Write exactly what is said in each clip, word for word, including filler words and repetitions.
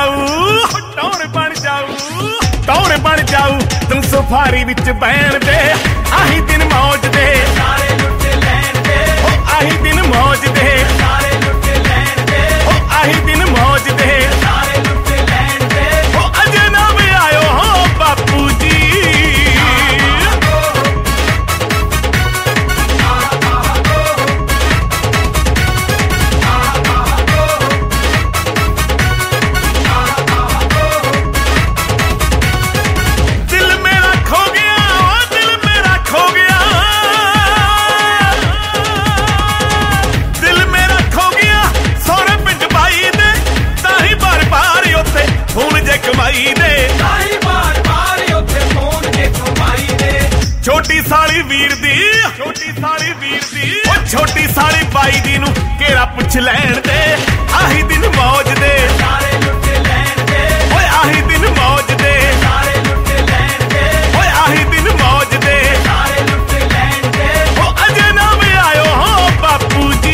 जाऊ टौर बन जाऊ टौर बन जाऊ तुम सफारी विच बैण दे आही दिन मौज दे सारे लुट लैण दे ओ आही दिन मौज दे सारे लुट लैण दे ओ आही दिन मौज दे सारे लुट लैण दे ओ अजे ना भी आयो हो बापू जी छोटी साली वीर दी छोटी साली वीर दी ओ छोटी साली बाई दी नू केरा पुछ लैण दे आही दिन मौज दे सारे लुट लैण दे ओए आही दिन मौज दे सारे लुट लैण दे ओए आही दिन मौज दे सारे लुट लैण दे ओ अजे ना भी आयो हो बापू जी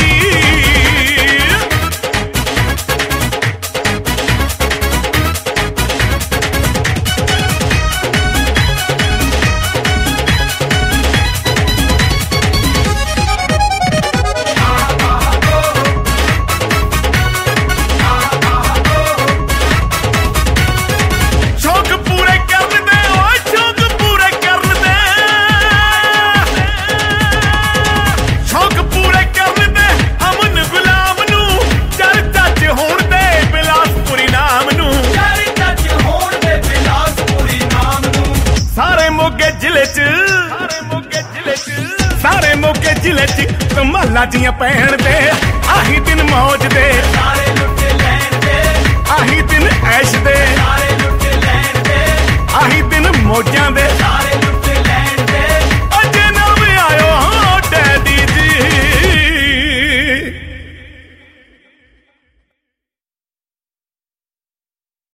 सारे मोगे जिले च कमाला जियां पैण दे आही दिन मौज दे सारे लुट लैण दे आही दिन ऐश दे।